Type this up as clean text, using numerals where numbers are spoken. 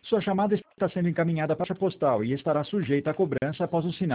Sua chamada está sendo encaminhada para a caixa postal e estará sujeita a cobrança após o sinal